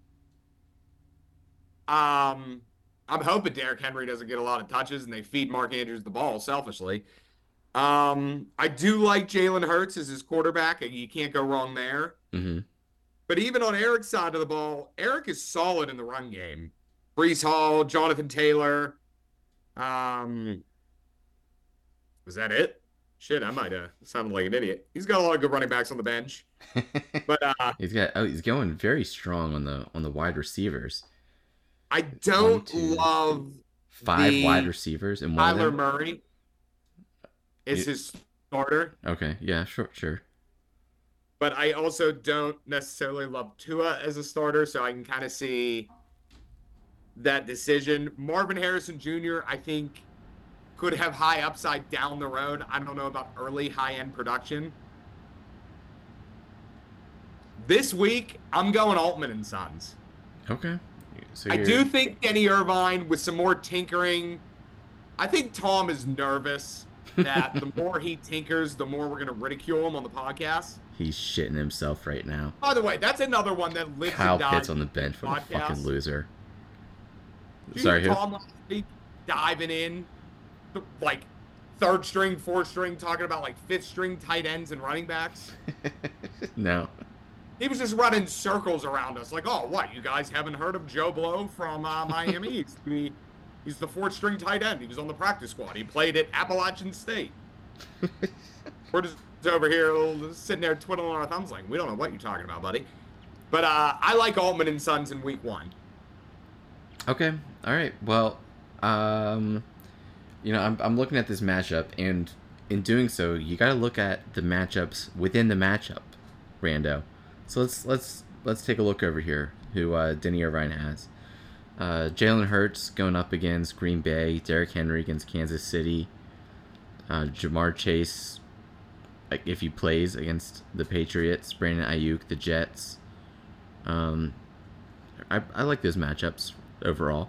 S2: Um, I'm hoping Derrick Henry doesn't get a lot of touches and they feed Mark Andrews the ball selfishly. Um, I do like Jalen Hurts as his quarterback. You can't go wrong there.
S1: Mm-hmm.
S2: But even on Eric's side of the ball, Eric is solid in the run game. Brees Hall, Jonathan Taylor. Um, was that it? Shit, I might have sounded like an idiot. He's got a lot of good running backs on the bench. But uh,
S1: he's got oh, he's going very strong on the on the wide receivers.
S2: I don't
S1: One, two,
S2: love
S1: Five
S2: the
S1: wide receivers and one
S2: Kyler
S1: of them.
S2: Murray is
S1: You-
S2: his starter.
S1: Okay, yeah, sure, sure.
S2: But I also don't necessarily love Tua as a starter, so I can kind of see that decision. Marvin Harrison Junior, I think, could have high upside down the road. I don't know about early high-end production. This week, I'm going Altman and Sons.
S1: Okay. So
S2: I
S1: you're-
S2: do think Denny Irvine, with some more tinkering, I think Tom is nervous that the more he tinkers, the more we're going to ridicule him on the podcast.
S1: he's shitting himself right now.
S2: By the way, that's another one that lives
S1: Kyle
S2: and dies.
S1: Pitts on the bench for the
S2: podcast.
S1: fucking loser.
S2: Did you
S1: Sorry,
S2: hear
S1: who?
S2: Tom last week diving in, like third string, fourth string, talking about like fifth string tight ends and running backs.
S1: No.
S2: He was just running circles around us, like, oh, what? You guys haven't heard of Joe Blow from uh, Miami? he's, he, he's the fourth string tight end. He was on the practice squad. He played at Appalachian State. We're just over here sitting there twiddling our thumbs, like, we don't know what you're talking about, buddy. But uh, I like Altman and Sons in week one.
S1: Okay. All right. Well, um, you know, I'm I'm looking at this matchup, and in doing so, you got to look at the matchups within the matchup, Rando. So let's let's let's take a look over here. Who uh, Denny Irvine has? Uh, Jalen Hurts going up against Green Bay. Derrick Henry against Kansas City. Uh, Jamar Chase, like, if he plays, against the Patriots. Brandon Ayuk, the Jets. Um, I I like those matchups overall.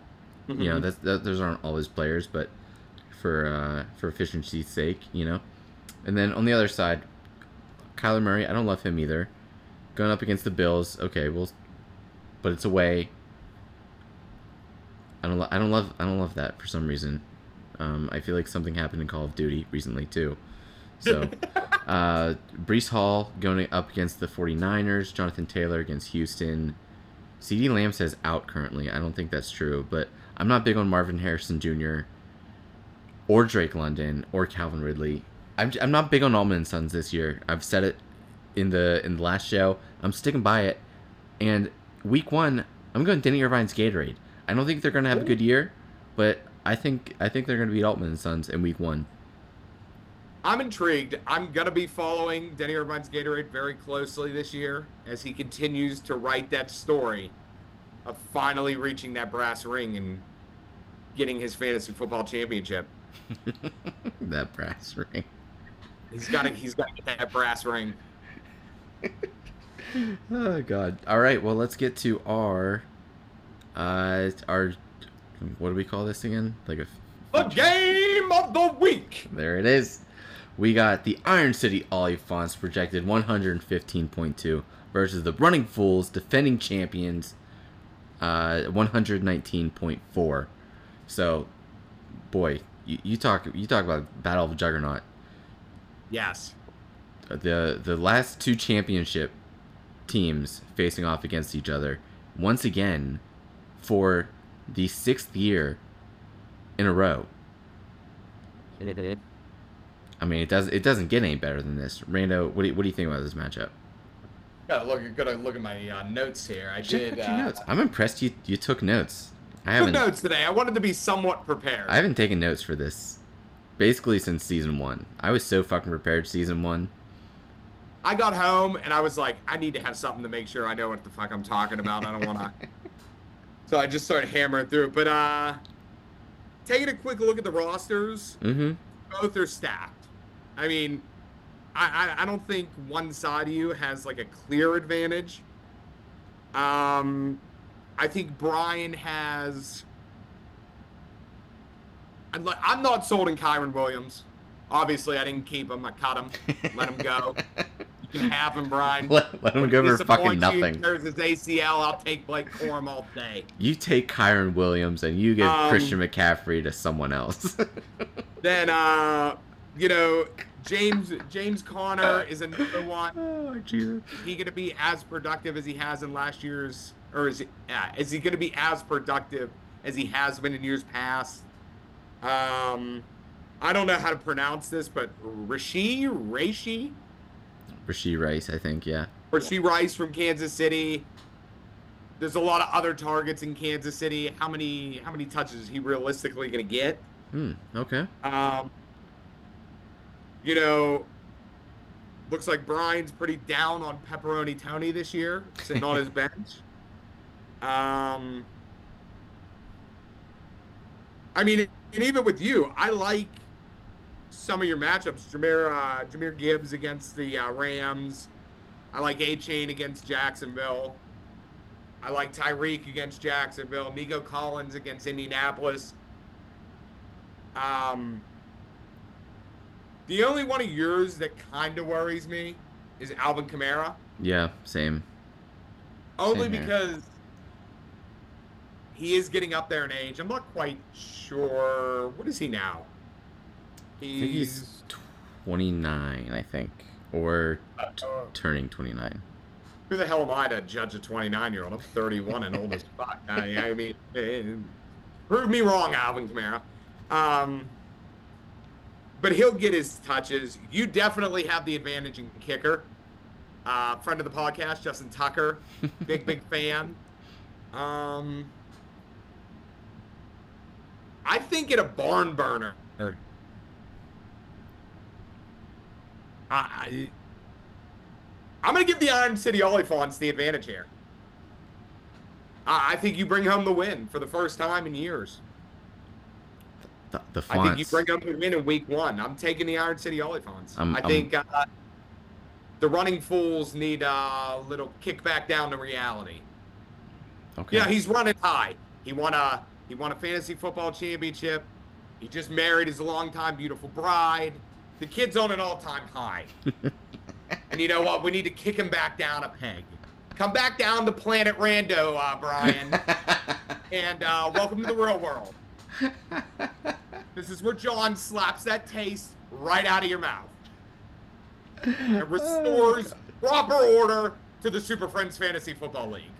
S1: You know, that's, that, those aren't all his players, but for uh, for efficiency's sake, you know. And then on the other side, Kyler Murray, I don't love him either. Going up against the Bills, okay, well, but it's away. I don't, lo- I don't love, I don't love that for some reason. Um, I feel like something happened in Call of Duty recently too. So, uh, Brees Hall going up against the 49ers. Jonathan Taylor against Houston. CeeDee Lamb says out currently. I don't think that's true, but I'm not big on Marvin Harrison Junior or Drake London or Calvin Ridley. I'm, I'm not big on Altman and Sons this year. I've said it in the in the last show. I'm sticking by it. And week one, I'm going Denny Irvine's Gatorade. I don't think they're going to have a good year, but I think I think they're going to beat Altman and Sons in week one.
S2: I'm intrigued. I'm going to be following Denny Irvine's Gatorade very closely this year as he continues to write that story of finally reaching that brass ring and getting his fantasy football championship.
S1: That brass ring.
S2: He's got to he's got to get that brass ring.
S1: Oh God! All right, well, let's get to our, uh, our, what do we call this again? Like a
S2: the game of the week.
S1: There it is. We got the Iron City Oliphants projected one fifteen point two versus the Running Fools, defending champions, uh, one nineteen point four. So, boy, you, you talk you talk about Battle of Juggernaut.
S2: Yes.
S1: The the last two championship teams facing off against each other once again for the sixth year in a row. I mean, it does it doesn't get any better than this. Rando, what do you, what do you think about this matchup?
S2: Gotta look, gotta look at my uh, notes here. I
S1: Check
S2: did.
S1: out your
S2: Uh,
S1: notes. I'm impressed you you took notes. I
S2: took
S1: haven't
S2: notes today. I wanted to be somewhat prepared.
S1: I haven't taken notes for this basically since season one. I was so fucking prepared season one.
S2: I got home and I was like, I need to have something to make sure I know what the fuck I'm talking about. I don't want to. So I just started hammering through it. But uh, taking a quick look at the rosters,
S1: Mm-hmm.
S2: both are stacked. I mean, I, I I don't think one side of you has like a clear advantage. Um, I think Brian has. I'm like- I'm not sold in Kyron Williams. Obviously, I didn't keep him. I cut him. Let him go. You can have him, Brian.
S1: Let, let him go for fucking nothing.
S2: There's his A C L. I'll take Blake Corum all day.
S1: You take Kyron Williams and you give
S2: Um,
S1: Christian McCaffrey to someone else.
S2: Then, uh, you know, James James Conner is another one.
S1: Oh, Jesus.
S2: Is he going to be as productive as he has in last year's, or is he, yeah, is he going to be as productive as he has been in years past? Um, I don't know how to pronounce this, but Rishi Rishi
S1: Rasheed Rice, I think, yeah.
S2: Rishi Rice from Kansas City. There's a lot of other targets in Kansas City. How many how many touches is he realistically going to get?
S1: Hmm, okay.
S2: Um, you know, looks like Brian's pretty down on Pepperoni Tony this year, sitting on his bench. Um, I mean, and even with you, I like some of your matchups. Jameer, uh, Jameer Gibbs against the uh, Rams. I like A-Chain against Jacksonville. I like Tyreek against Jacksonville. Nico Collins against Indianapolis. Um, the only one of yours that kind of worries me is Alvin Kamara.
S1: Yeah, same.
S2: Only
S1: Same here.
S2: because he is getting up there in age. I'm not quite sure. What is he now?
S1: I think he's twenty-nine, I think. Or t- turning twenty-nine.
S2: Who the hell am I to judge a twenty-nine-year-old? I'm thirty-one and old as fuck. I, I mean, eh, prove me wrong, Alvin Kamara. Um, but he'll get his touches. You definitely have the advantage in kicker. Uh, friend of the podcast, Justin Tucker, big, big fan. Um, I think in a barn burner, I, I'm going to give the Iron City Oliphants the advantage here. I, I think you bring home the win for the first time in years.
S1: The, the
S2: I think you
S1: fonts.
S2: bring home the win in week one. I'm taking the Iron City Oliphants.
S1: I'm-
S2: I
S1: I'm-
S2: think uh, the Running Fools need a little kick back down to reality.
S1: Okay.
S2: Yeah, he's running high. He won a He won a fantasy football championship. He just married his longtime beautiful bride. The kid's on an all-time high. And you know what? We need to kick him back down a peg. Come back down to Planet Rando, uh, Brian. and uh, welcome to the real world. This is where John slaps that taste right out of your mouth. And restores proper order to the Super Friends Fantasy Football League.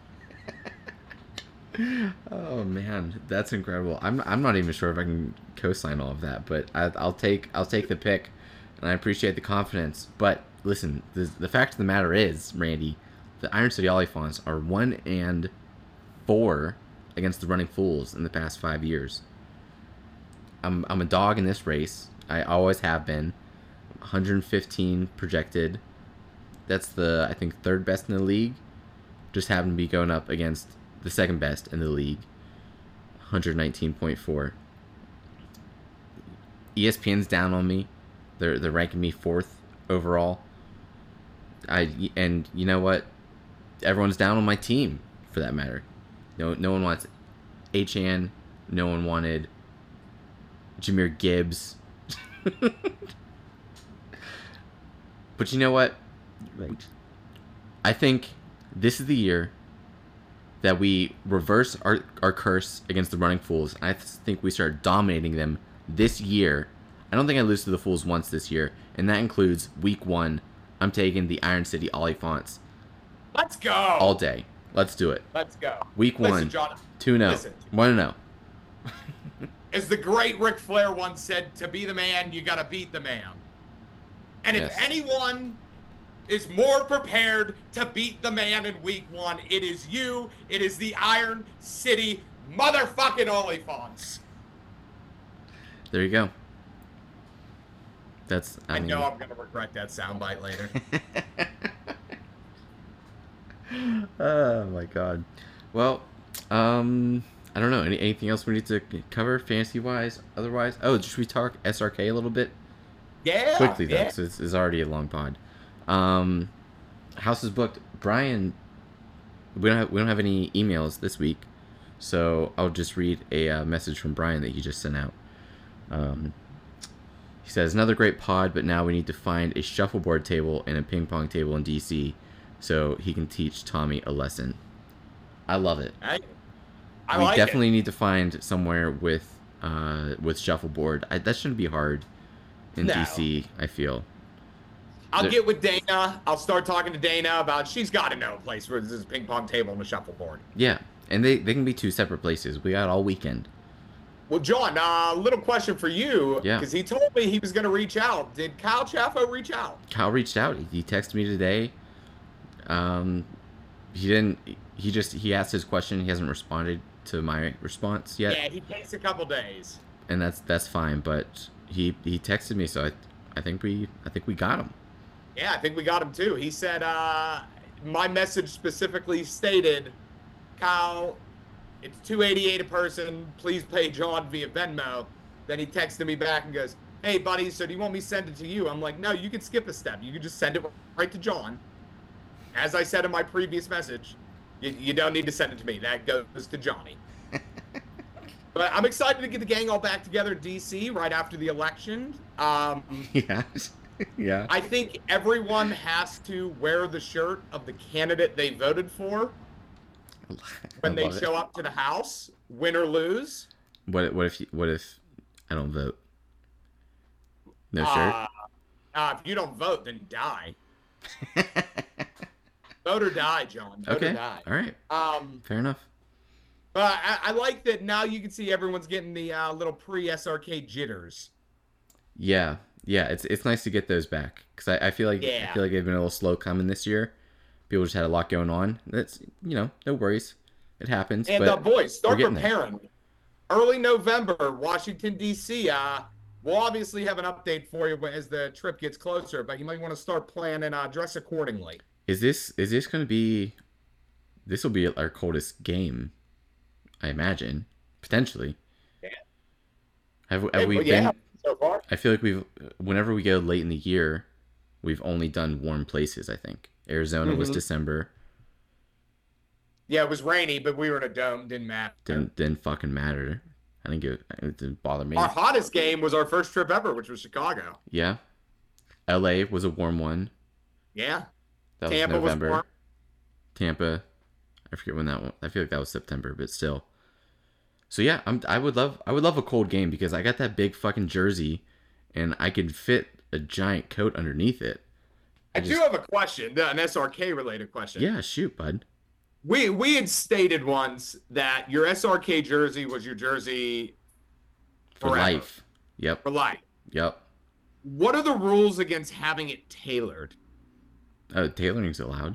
S1: Oh man, that's incredible. I'm I'm not even sure if I can co-sign all of that, but I, I'll take I'll take the pick, and I appreciate the confidence. But listen, the the fact of the matter is, Randy, the Iron City Olifants are one and four against the Running Fools in the past five years. I'm I'm a dog in this race. I always have been. one hundred fifteen projected. That's the I think third best in the league. Just happened to be going up against the second best in the league, one hundred nineteen point four. E S P N's down on me. They're they're ranking me fourth overall. I and you know what? Everyone's down on my team for that matter. No no one wants Achane. No one wanted Jahmyr Gibbs. But you know what?
S3: Right.
S1: I think this is the year that we reverse our, our curse against the Running Fools. I think we start dominating them this year. I don't think I lose to the Fools once this year, and that includes week one. I'm taking the Iron City Olifants.
S2: Let's go.
S1: All day. Let's do it.
S2: Let's go.
S1: Week
S2: Listen,
S1: one.
S2: John,
S1: two and oh.
S2: listen.
S1: one and oh.
S2: As the great Ric Flair once said, to be the man, you got to beat the man. And if
S1: Yes.
S2: anyone is more prepared to beat the man in week one, it is you. It is the Iron City motherfucking Olifants.
S1: There you go. That's. I,
S2: I
S1: mean,
S2: know I'm going to regret that soundbite later.
S1: Oh my god. Well, um, I don't know. Any, anything else we need to cover fantasy wise? Otherwise, oh, should we talk S R K a little bit?
S2: Yeah.
S1: Quickly though,
S2: yeah.
S1: 'cause it's, it's already a long pod. Um, house is booked. Brian, we don't have, we don't have any emails this week, so I'll just read a uh, message from Brian that he just sent out. Um, he says another great pod, but now we need to find a shuffleboard table and a ping pong table in D C, so he can teach Tommy a lesson. I love it.
S2: I, I
S1: we
S2: like
S1: definitely
S2: it.
S1: need to find somewhere with uh with shuffleboard. I, that shouldn't be hard in
S2: No.
S1: D C. I feel.
S2: I'll
S1: There-
S2: get with Dana. I'll start talking to Dana about she's got to know a place where there's a ping pong table and a shuffleboard.
S1: Yeah, and they, they can be two separate places. We got all weekend.
S2: Well, John, a uh, little question for you.
S1: Yeah.
S2: Because he told me he was going to reach out. Did Kyle Chaffo reach out?
S1: Kyle reached out. He, he texted me today. Um, he didn't. He just he asked his question. He hasn't responded to my response yet,
S2: Yeah, he takes a couple days.
S1: and that's that's fine. But he he texted me, so I I think we I think we got him.
S2: Yeah, I think we got him too. He said, uh, my message specifically stated, Kyle, it's two eighty-eight a person. Please pay John via Venmo. Then he texted me back and goes, hey, buddy, so do you want me to send it to you? I'm like, no, you can skip a step. You can just send it right to John. As I said in my previous message, you, you don't need to send it to me. That goes to Johnny. But I'm excited to get the gang all back together in D C right after the election. Um,
S1: Yeah, yeah.
S2: I think everyone has to wear the shirt of the candidate they voted for when
S1: I
S2: they
S1: love it.
S2: show up to the House, win or lose.
S1: What what if you- what if I don't vote? No
S2: Uh,
S1: shirt.
S2: uh, if you don't vote, then you die. Vote or die, John. Vote
S1: Okay.
S2: or die.
S1: All right.
S2: Um,
S1: Fair enough.
S2: but I, I like that now you can see everyone's getting the uh, little pre-S R K jitters.
S1: Yeah, yeah. It's it's nice to get those back because I, I feel like
S2: Yeah.
S1: I feel like they've been a little slow coming this year. People just had a lot going on. That's you know no worries. It happens.
S2: And
S1: but
S2: uh, boys, start
S1: we're getting there.
S2: preparing. Early November, Washington, D C. Uh, we'll obviously have an update for you as the trip gets closer, but you might want to start planning, uh, dress accordingly.
S1: Is this is this going to be? This will be our coldest game, I imagine, potentially.
S2: Yeah.
S1: Have, have
S2: Hey,
S1: we
S2: well,
S1: been?
S2: yeah, so far.
S1: I feel like we've. Whenever we go late in the year, we've only done warm places. I think Arizona was
S2: Mhm.
S1: December.
S2: Yeah, it was rainy, but we were in a dome. Didn't matter.
S1: Didn't didn't fucking matter. I think it, it didn't bother me.
S2: Our hottest game was our first trip ever, which was Chicago.
S1: Yeah. L A was a warm one.
S2: Yeah.
S1: That
S2: Tampa
S1: was
S2: was
S1: November.
S2: warm.
S1: Tampa. I forget when that one. I feel like that was September, but still. So yeah, I'm. I would love. I would love a cold game because I got that big fucking jersey, and I could fit a giant coat underneath it.
S2: I, I just, do have a question, an S R K related question.
S1: Yeah, shoot, bud.
S2: We we had stated once that your S R K jersey was your jersey
S1: for
S2: forever.
S1: life. Yep.
S2: For life.
S1: Yep.
S2: What are the rules against having it tailored?
S1: Oh, tailoring's allowed.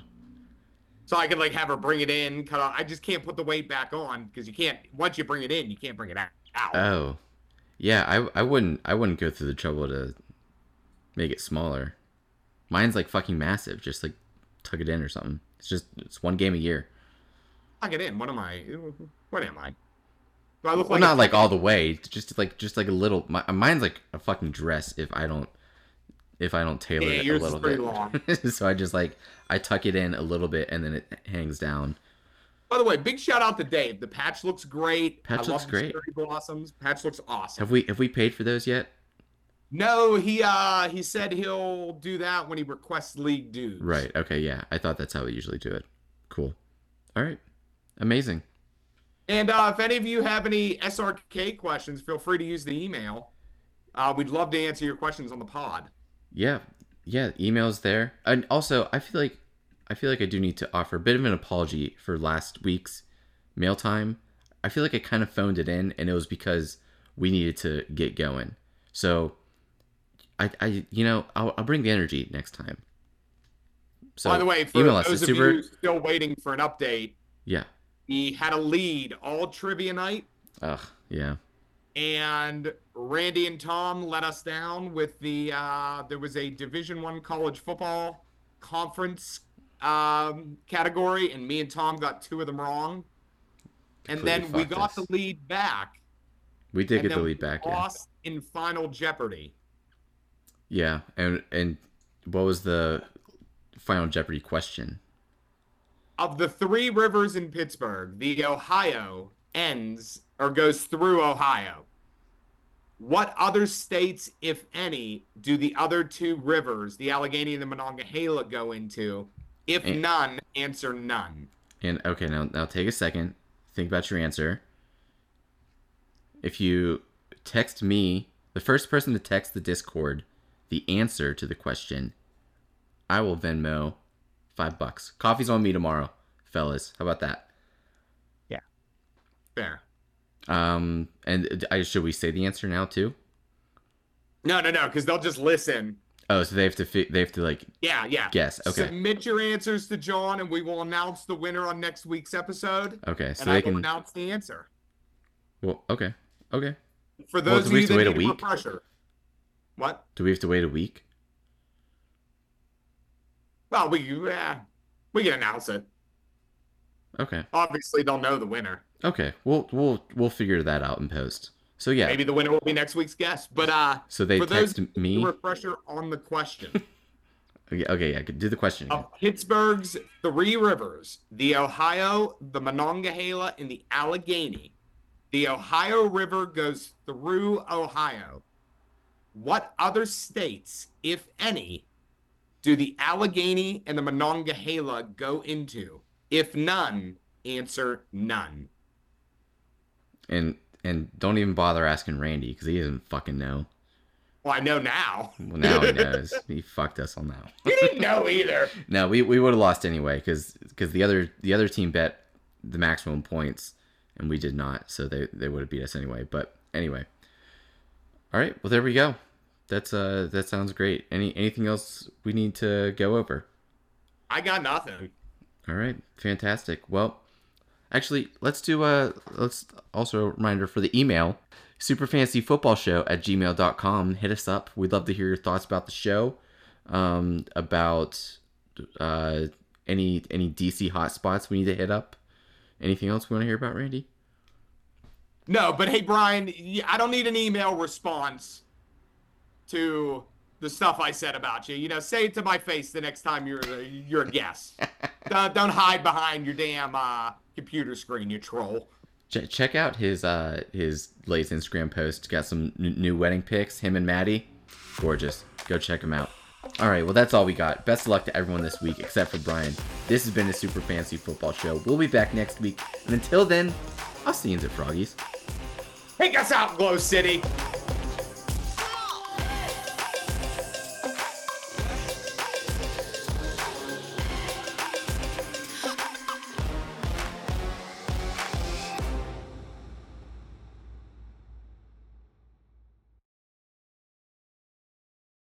S2: So I could like have her bring it in, cut off. I just can't put the weight back on because you can't. Once you bring it in, you can't bring it out.
S1: Oh, yeah. I I wouldn't I wouldn't go through the trouble to make it smaller. Mine's like fucking massive. Just like tuck it in or something. It's just it's one game a year.
S2: Tuck it in. What am I? What am I? Do I look
S1: well,
S2: like
S1: not like all the way. Just like just like a little. My, mine's like a fucking dress. If I don't if I don't tailor
S2: yeah,
S1: it
S2: yours
S1: a little
S2: is pretty
S1: bit.
S2: long.
S1: So I just like I tuck it in a little bit and then it hangs down.
S2: By the way, big shout out to Dave. The patch looks great.
S1: Patch
S2: I
S1: looks
S2: love
S1: great.
S2: Cherry blossoms. Patch looks awesome.
S1: Have we have we paid for those yet?
S2: No, he uh he said he'll do that when he requests league dues.
S1: Right. Okay. Yeah. I thought that's how we usually do it. Cool. All right. Amazing.
S2: And uh, if any of you have any S R K questions, feel free to use the email. Uh, we'd love to answer your questions on the pod.
S1: Yeah. Yeah. Email's there. And also, I feel like I feel like I do need to offer a bit of an apology for last week's mail time. I feel like I kind of phoned it in, and it was because we needed to get going. So, I, I you know, I'll, I'll bring the energy next time. So,
S2: by the way, for
S1: email us.
S2: those
S1: It's
S2: of
S1: super...
S2: you still waiting for an update,
S1: yeah,
S2: he had a lead all trivia night.
S1: Ugh, yeah.
S2: And Randy and Tom let us down with the uh, there was a Division One college football conference um, category, and me and Tom got two of them wrong. And
S1: Completely
S2: then we got
S1: us.
S2: the lead back.
S1: We did
S2: and
S1: get the lead back.
S2: Lost yeah. in Final Jeopardy.
S1: Yeah, and and what was the Final Jeopardy question?
S2: Of the three rivers in Pittsburgh, the Ohio ends or goes through Ohio. What other states, if any, do the other two rivers, the Allegheny and the Monongahela, go into? If and, none, answer none.
S1: And okay, now now take a second. Think about your answer. If you text me, the first person to text the Discord, the answer to the question, I will Venmo five bucks. Coffee's on me tomorrow, fellas. How about that?
S2: Yeah. Fair.
S1: Um, and I, should we say the answer now too?
S2: No, no, no, because they'll just listen.
S1: Oh, so they have to fi- they have to like
S2: yeah, yeah.
S1: guess. Okay.
S2: Submit your answers to John, and we will announce the winner on next week's episode.
S1: Okay, so
S2: and
S1: they
S2: I
S1: can
S2: will announce the answer.
S1: Well, okay, okay.
S2: For those
S1: well,
S2: of you that
S1: wait
S2: need
S1: a week?
S2: more pressure. What?
S1: Do we have to wait a week?
S2: Well, we yeah, we can announce it.
S1: Okay.
S2: Obviously, they'll know the winner.
S1: Okay, we'll we'll we'll figure that out in post. So yeah,
S2: maybe the winner will be next week's guest. But uh,
S1: so they
S2: for
S1: text
S2: those
S1: me.
S2: Refresher on the question.
S1: okay, okay, yeah, do the question again.
S2: Of Pittsburgh's three rivers, the Ohio, the Monongahela, and the Allegheny. The Ohio River goes through Ohio. What other states, if any, do the Allegheny and the Monongahela go into? If none, answer none.
S1: And and don't even bother asking Randy because he doesn't fucking know.
S2: Well, I know now.
S1: Well, now he knows. He fucked us on that.
S2: You didn't know either.
S1: No, we, we would have lost anyway because because the other the other team bet the maximum points and we did not, so they, they would have beat us anyway. But anyway, all right. Well, there we go. That's uh that sounds great. Any anything else we need to go over?
S2: I got nothing.
S1: All right, fantastic. Well, actually, let's do a let's also a reminder for the email. superfantasyfootballshow at gmail dot com. Hit us up. We'd love to hear your thoughts about the show, um, about uh, any any D C hotspots we need to hit up. Anything else we want to hear about, Randy?
S2: No, but hey, Brian, I don't need an email response to the stuff I said about you. You know, say it to my face the next time you're you're a guest. don't, don't hide behind your damn uh, computer screen, you troll.
S1: Ch- check out his uh his latest Instagram post. Got some n- new wedding pics. Him and Maddie, gorgeous. Go check him out. All right, well that's all we got. Best of luck to everyone this week except for Brian. This has been the Super Fantasy Football Show. We'll be back next week, and until then, I'll see you at Froggies.
S2: Take us out, Glow City.